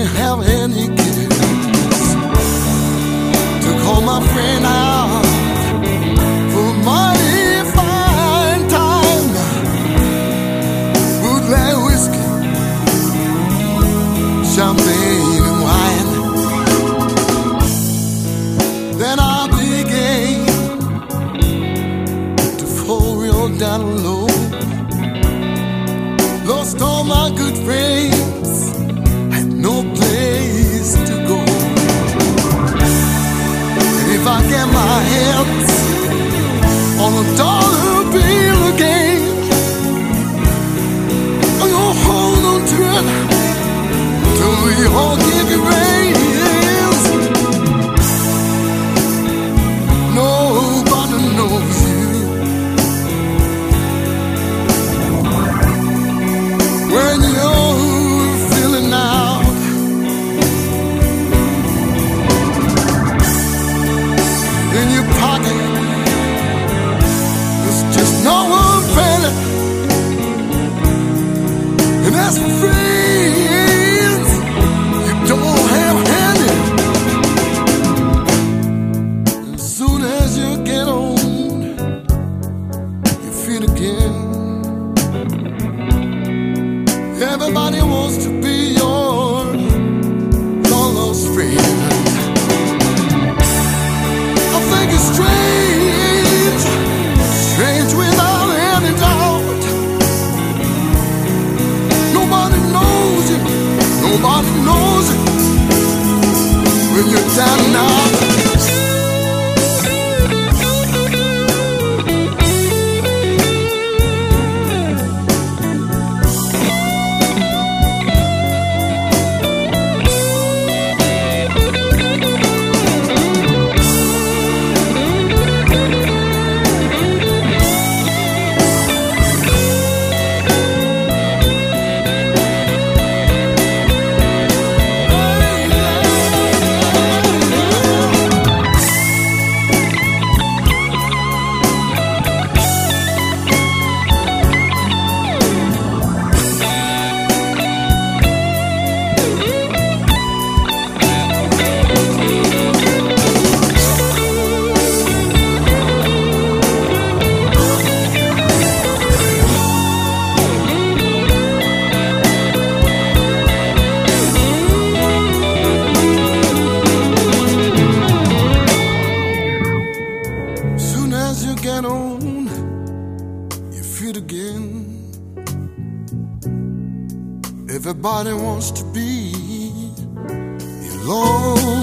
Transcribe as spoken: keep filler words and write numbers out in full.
have any kids to call my friend out for a mighty fine time. Bootleg whiskey, champagne and wine. Then I began to fall real down low. Lost all my good friends, had no place to go. And if I get my hands on a dollar bill again, I'm gonna hold on to it till we all give you raise. Nobody knows you when you're feeling out. In your pocket, there's just no one feeling. And that's for friends you don't have handy. As soon as you get on your feet again, everybody wants to be your long lost friend. I think it's strange, strange without any doubt. Nobody knows you, nobody knows you when you're down and out. Get on your feet again. Everybody wants to be alone.